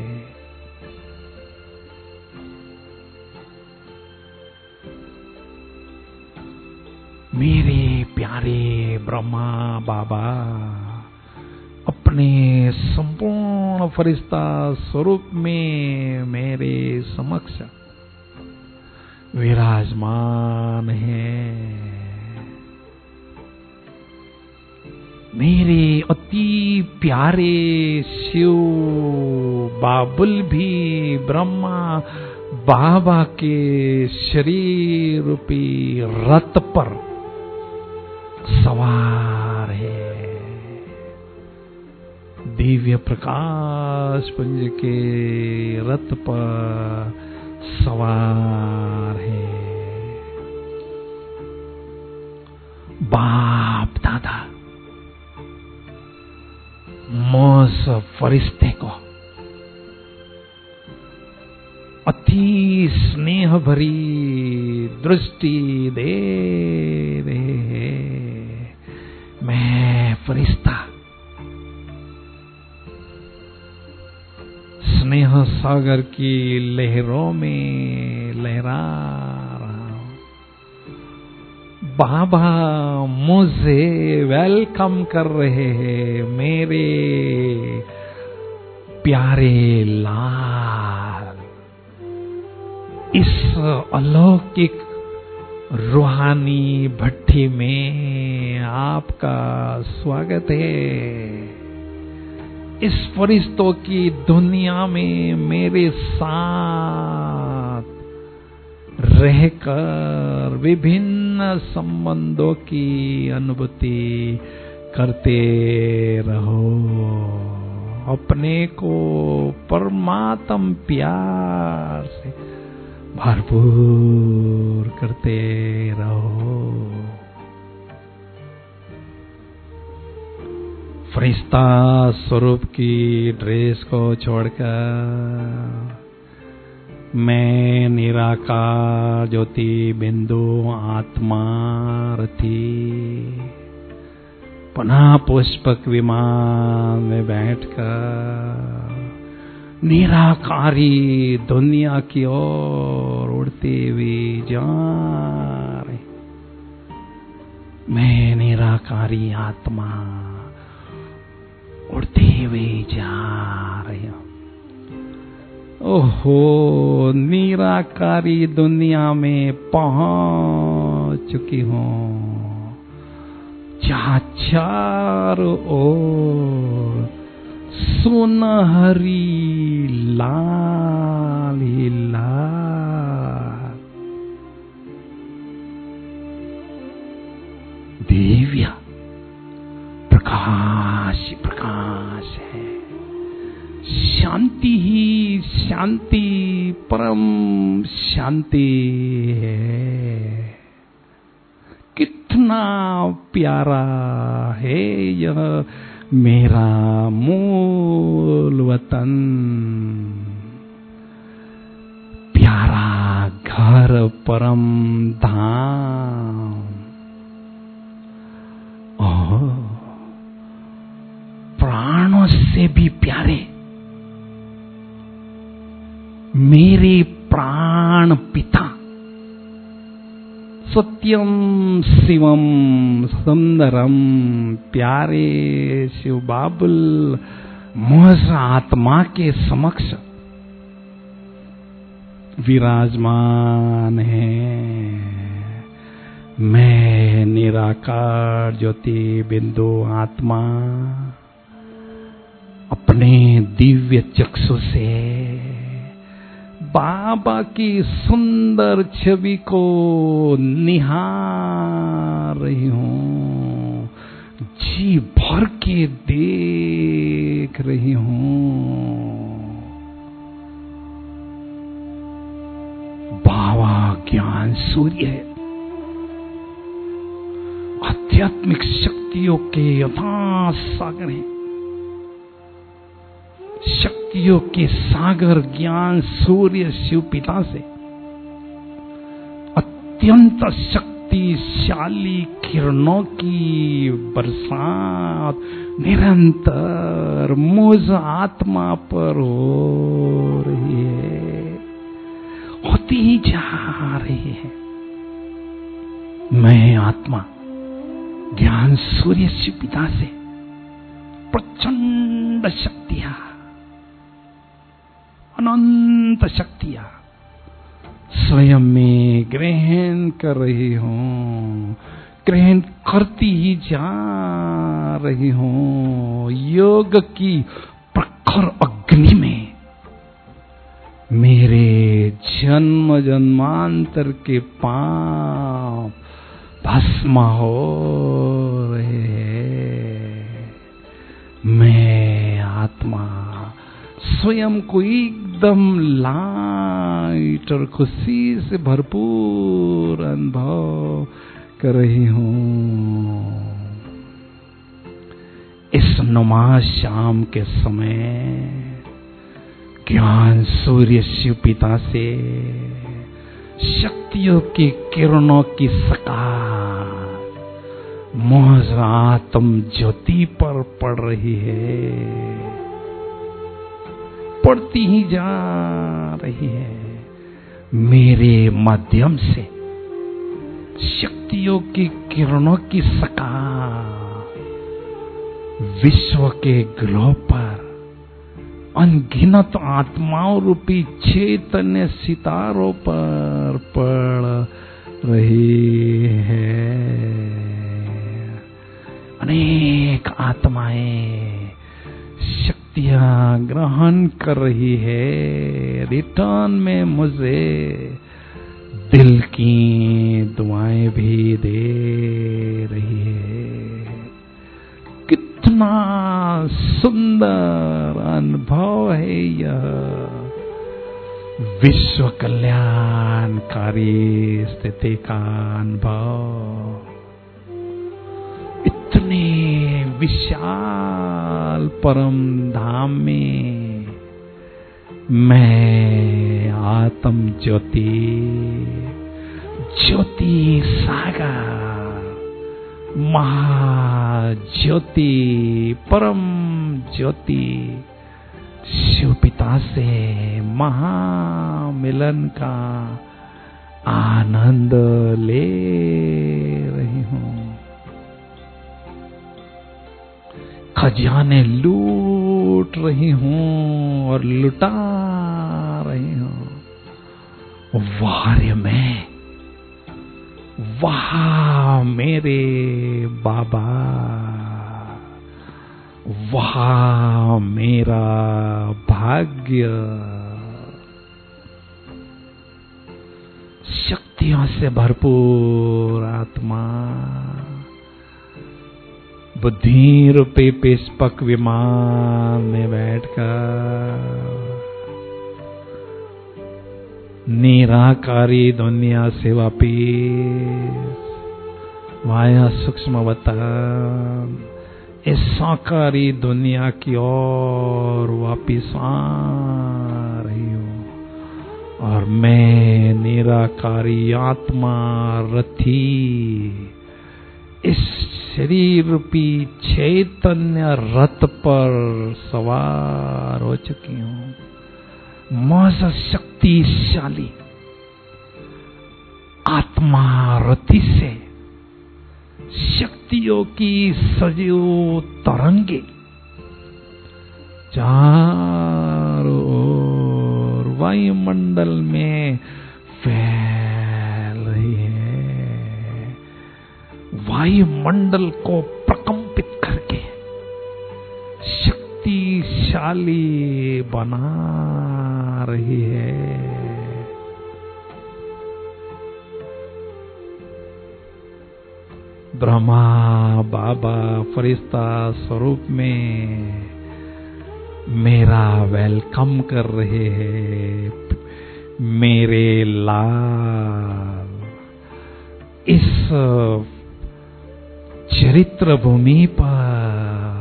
मेरे प्यारे ब्रह्मा बाबा अपने संपूर्ण फरिश्ता स्वरूप में मेरे समक्ष विराजमान है। मेरे अति प्यारे शिव बाबुल भी ब्रह्मा बाबा के शरीर रूपी रथ पर सवार है। दिव्य प्रकाश पुंज के रथ पर सवार है। बाप दादा मुझ फरिश्ते को अति स्नेह भरी दृष्टि दे रहे हैं। मैं फरिश्ता स्नेह सागर की लहरों में लहरा रहा हूं। बाबा मुझे वेलकम कर रहे हैं। मेरे प्यारे लाल, इस अलौकिक रूहानी भट्टी में आपका स्वागत है। इस फरिश्तों की दुनिया में मेरे साथ रहकर विभिन्न संबंधों की अनुभूति करते रहो। अपने को परमात्म प्यार से भरपूर करते रहो। फरिश्ता स्वरूप की ड्रेस को छोड़कर मैं निराकार ज्योति बिंदु आत्मा रथी पुनः पुष्पक विमान में बैठकर निराकारी दुनिया की ओर उड़ते हुए जा रहे। मैं निराकारी आत्मा उड़ते हुए जा रहे हूं। ओहो, निराकारी दुनिया में पहुंच चुकी हूं, जहां चारों ओर सुनहरी लाल ही लाल दिव्य प्रकाश प्रकाश है। शांति ही शांति, परम शांति है। कितना प्यारा है यह मेरा मूल वतन, प्यारा घर परम धाम। ओह, प्राणों से भी प्यारे मेरे प्राण पिता, सत्यम शिवम सुंदरम, प्यारे शिव बाबुल मुझ आत्मा के समक्ष विराजमान है। मैं निराकार ज्योति बिंदु आत्मा अपने दिव्य चक्षु से बाबा की सुंदर छवि को निहार रही हूँ, जी भर के देख रही हूँ। बाबा ज्ञान सूर्य है, आध्यात्मिक शक्तियों के अथाह सागर हैं। शक्तियों के सागर ज्ञान सूर्य शिव पिता से अत्यंत शक्तिशाली किरणों की बरसात निरंतर मुझ आत्मा पर हो रही है, होती ही जा रही है। मैं आत्मा ज्ञान सूर्य शिव पिता से प्रचंड शक्तियां, अनंत शक्तियां स्वयं में ग्रहण कर रही हूं, ग्रहण करती ही जा रही हूं। योग की प्रखर अग्नि में मेरे जन्म जन्मांतर के पाप भस्म हो रहे हैं। मैं आत्मा स्वयं को एकदम लाइट और खुशी से भरपूर अनुभव कर रही हूँ। इस नमाज शाम के समय ज्ञान सूर्य शिव पिता से शक्तियों की किरणों की सकार मुझ आत्म ज्योति पर पड़ रही है, पड़ती ही जा रही है। मेरे माध्यम से शक्तियों की किरणों की सकार विश्व के ग्लोब पर अनगिनत आत्माओं रूपी चैतन्य सितारों पर पड़ रही है। अनेक आत्माएं शक्तियां ग्रहण कर रही है, रिटर्न में मुझे दिल की दुआएं भी दे रही है। कितना सुंदर अनुभव है यह विश्व कल्याणकारी स्थिति का अनुभव। इतने विशाल परम धाम में मैं आत्म ज्योति, ज्योति सागर, महाज्योति, परम ज्योति शिव पिता से महामिलन का आनंद ले रही हूँ। खजाने लूट रही हूँ और लुटा रही हूँ। वार्य में वाह मेरे बाबा, वाह मेरा भाग्य। शक्तियों से भरपूर आत्मा बुद्धि रूपी पुष्पक विमान में बैठकर निराकारी दुनिया से वापिस माया सूक्ष्म वतन इस साकारी दुनिया की ओर वापिस आ रही हूँ और मैं निराकारी आत्मा रथी इस शरीर रूपी चैतन्य रथ पर सवार हो चुकी हूँ। मौज शक्तिशाली आत्मा रथी से शक्तियों की सजीव तरंगे चारों ओर वायुमंडल में फैल रही है। वायुमंडल को प्रकंपित करके शक्तिशाली बना रही है। ब्रह्मा बाबा फरिश्ता स्वरूप में मेरा वेलकम कर रहे हैं। मेरे लाल इस चरित्र भूमि पर,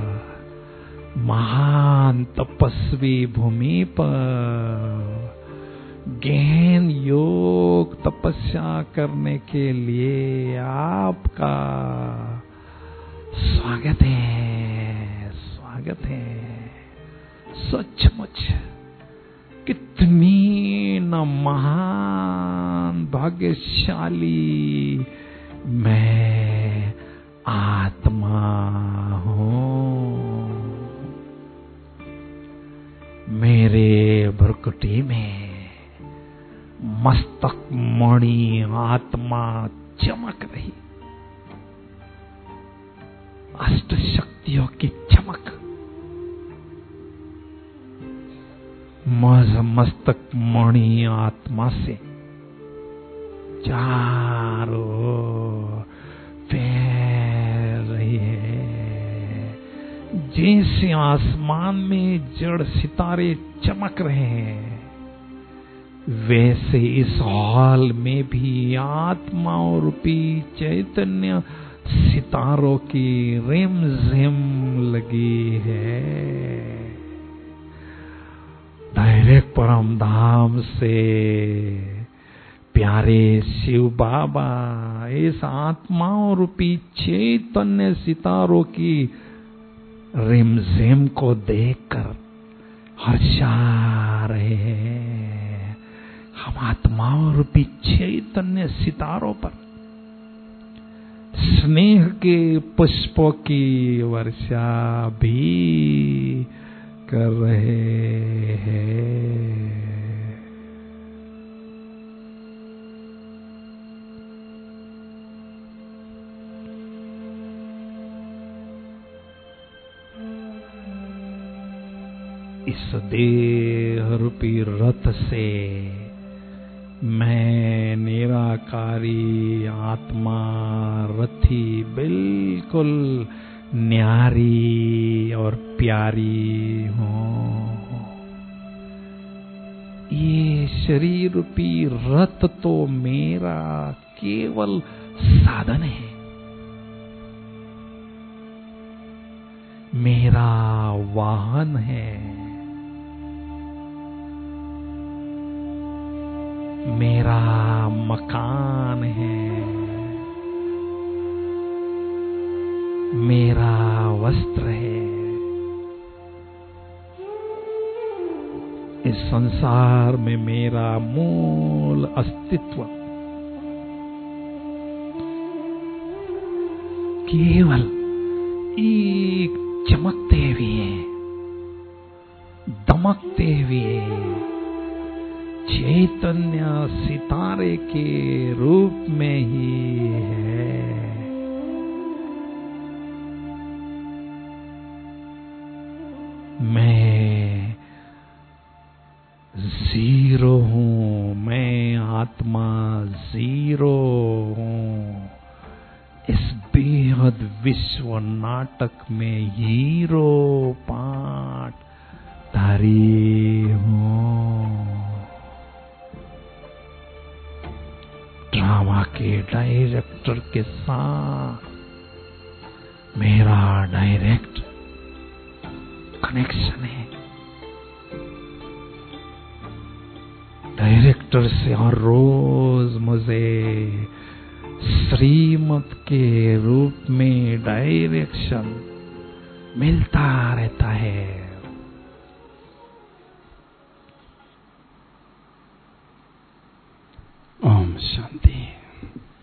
महान तपस्वी भूमि पर गहन योग तपस्या करने के लिए आपका स्वागत है, स्वागत है। सचमुच कितनी न महान भाग्यशाली मैं आत्मा हूँ। मेरे भ्रुकुटी में मस्तक मणि आत्मा चमक रही, अष्ट शक्तियों की चमक मज मस्तक मणि आत्मा से चारों ओर फैल रही है। जैसे आसमान में जड़ सितारे चमक रहे हैं, वैसे इस हॉल में भी आत्माओं रूपी चैतन्य सितारों की रिमझिम लगी है। डायरेक्ट परम धाम से प्यारे शिव बाबा इस आत्माओं रूपी चैतन्य सितारों की रिमझिम को देखकर हर्षा रहे हैं। हम आत्माओं रूपी चैतन्य सितारों पर स्नेह के पुष्पों की वर्षा भी कर रहे हैं। इस देह रूपी रथ से मैं निराकारी आत्मा रथी बिल्कुल न्यारी और प्यारी हूँ। ये शरीर रूपी रथ तो मेरा केवल साधन है, मेरा वाहन है, मेरा मकान है, मेरा वस्त्र है। इस संसार में मेरा मूल अस्तित्व केवल एक चमकते हुए, दमकते हुए चैतन्य सितारे के रूप में ही है। बेहद विश्व नाटक में हीरो पाठ धारी हूँ। ड्रामा के डायरेक्टर के साथ मेरा डायरेक्ट कनेक्शन है। डायरेक्टर से हर रोज मुझे श्रीमत के रूप में डायरेक्शन मिलता रहता है। ओम शांति।